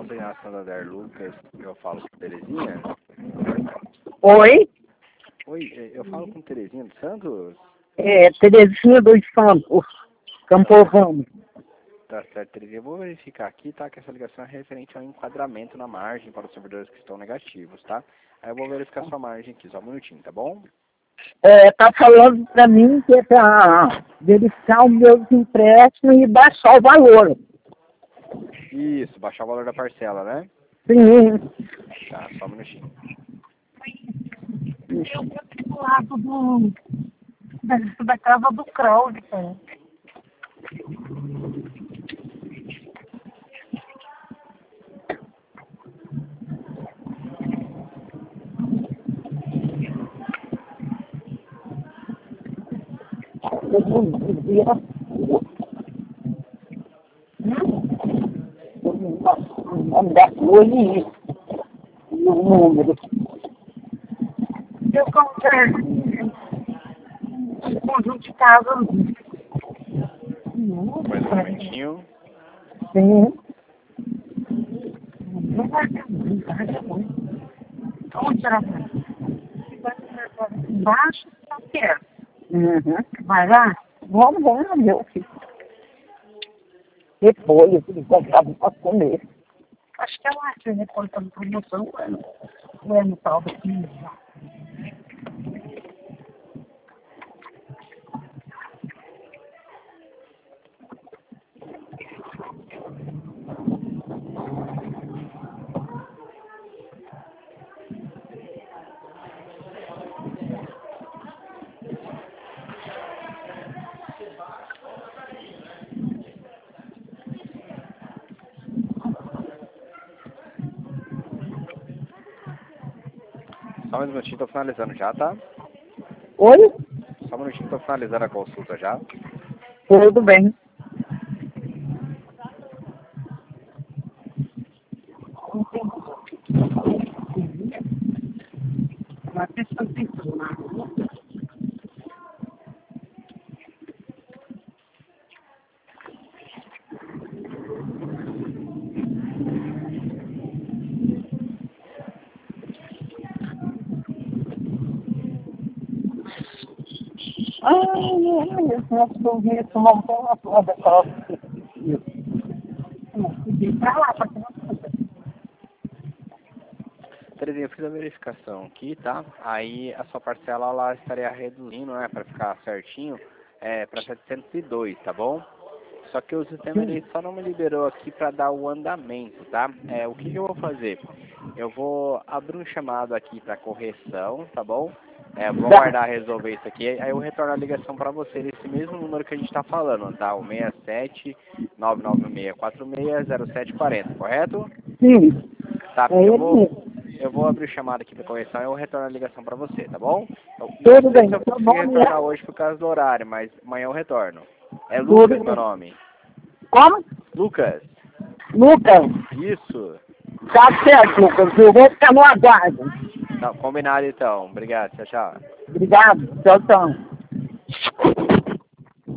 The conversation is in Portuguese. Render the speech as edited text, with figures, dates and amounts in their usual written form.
Combinado Santander, Lucas, eu falo com Terezinha. Oi? Oi, eu falo com Terezinha dos Santos? É, Terezinha dos Santos, Campovão. Tá certo, Terezinha. Eu vou verificar aqui, tá? Que essa ligação é referente ao enquadramento na margem para os servidores que estão negativos, tá? Aí eu vou verificar sua margem aqui, só um minutinho, tá bom? Tá falando pra mim que é pra verificar os meus empréstimos e baixar o valor. Isso, baixar o valor da parcela, né? Sim. Tá, só um minutinho. Eu vou pro lado da casa do Claudio, cara. O nome da rua e o número. Eu comprei um conjunto de casa. Mais um momentinho. Sim. Onde será? Embaixo, tá perto. Vai lá? Vamos lá, meu filho. Depois, eu vou comprar para comer. Acho que é lá que reportando promoção, não é no tal daqui. Só mais um minutinho, tô finalizando já, tá? Oi? Só um minutinho, tô finalizando a consulta já. Tudo bem. Uma pessoa tem que tomar. Nossa, eu vi isso não tem uma porra daquela. Pra lá, pra tomar conta. Terezinha, eu fiz a verificação aqui, tá? Aí a sua parcela ela estaria reduzindo, né, para ficar certinho, para 702, tá bom? Só que o sistema ele só não me liberou aqui para dar o andamento, tá? O que eu vou fazer? Eu vou abrir um chamado aqui para correção, tá bom? Vou aguardar resolver isso aqui, aí eu retorno a ligação para você nesse mesmo número que a gente está falando, tá? O 67 996 0740, correto? Sim. Tá, É eu ele vou mesmo. eu vou abrir o chamado aqui para correção e eu retorno a ligação para você, tá bom? Eu não Tudo sei bem. se eu Seu consigo nome é? retornar hoje por causa do horário, mas amanhã eu retorno. É Tudo Lucas meu bem. nome. Como? Lucas. Lucas. Isso. Tá certo, Lucas. Eu vou ficar no aguardo. Tá, combinado então. Obrigado. Tchau, tchau. Obrigado. Tchau, tchau.